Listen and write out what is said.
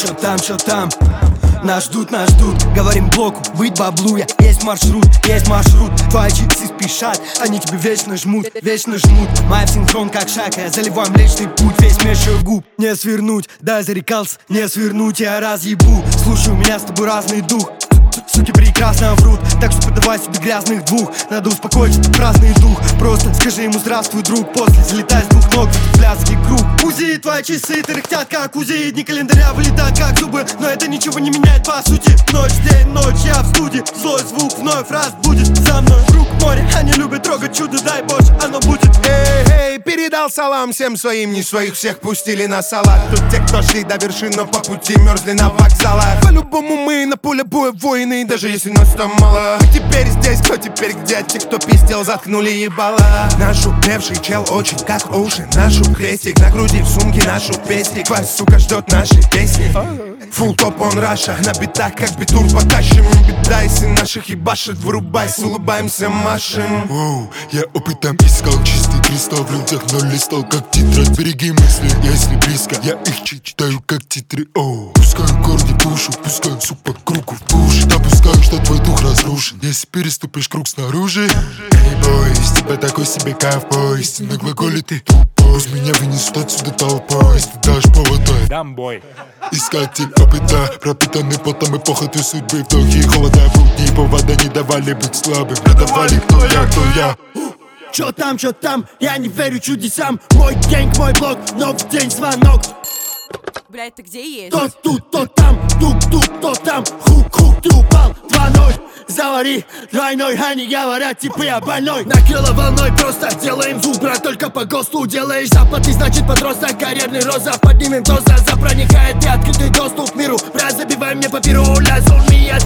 чё там? Нас ждут, говорим блоку, быть баблуя. Есть маршрут, твои чипсы спешат, они тебе вечно жмут. Моя в синхрон как шаг, я заливаю млечный путь, весь мешаю губ. Не свернуть, да, зарекался, не свернуть, я разъебу. Слушай, у меня с тобой разный дух. Суки прекрасно врут, так что подавай себе грязных двух. Надо успокоить этот праздный дух. Просто скажи ему здравствуй, друг. После залетай с двух ног в пляцкий круг. УЗИ, твои часы тряхтят как УЗИ. Дни календаря вылетают как зубы, но это ничего не меняет по сути. Ночь, день, ночь, я в студии. Злой звук вновь раз будет за мной. Круг море, они любят трогать чудо, дай боже, оно будет. Эй, передал салам всем своим, не своих всех пустили на салат. Тут те, кто шли до вершин, но по пути мерзли на вокзалах. По-любому мы на поле боя воины, даже если нас там мало. Мы теперь здесь, кто теперь где? Те, кто пиздел, заткнули ебало. Наш упевший чел очень как уши. Нашу крестик на груди, в сумке нашу песник. Вас, сука, ждет наши песни. Фулл топ он раша, на битах как битур потащим. Беда, если наших ебашит, вырубайся, улыбаемся, машем. Воу, я опытом искал чистый кристалл, в людях ноль листал как тетрадь. Береги мысли, если близко, я их читаю как титры. Оу, пускаю корни душу, пускаю суп по кругу в душ. Допускаю, что твой дух разрушен, если переступишь круг снаружи. Эй, бой, из тебя такой себе ковбой, истинно глаголе ты тупой. Пусть меня вынесут отсюда толпой, если ты дашь повод, дай дамбой. Искатель опыта, пропитанный потом и похотью судьбы. Вдохи и холода, будни повода не давали быть слабым. Продавали кто я. Чё там, я не верю чудесам. Мой гэнг, мой блог, но в день звонок. Бля, это где есть? То тут, то там, тук-тук, то там. Хук-хук, ты упал, 2-0. Завари двойной, они говорят, типа я больной. Накрыло волной, просто делаем звук, брат, только по ГОСТу. Делаешь запад, и значит подросток, карьерный роза. Поднимем доза, проникает и открытый доступ к миру. Брат, забивай мне по пиру, ля, зон, меня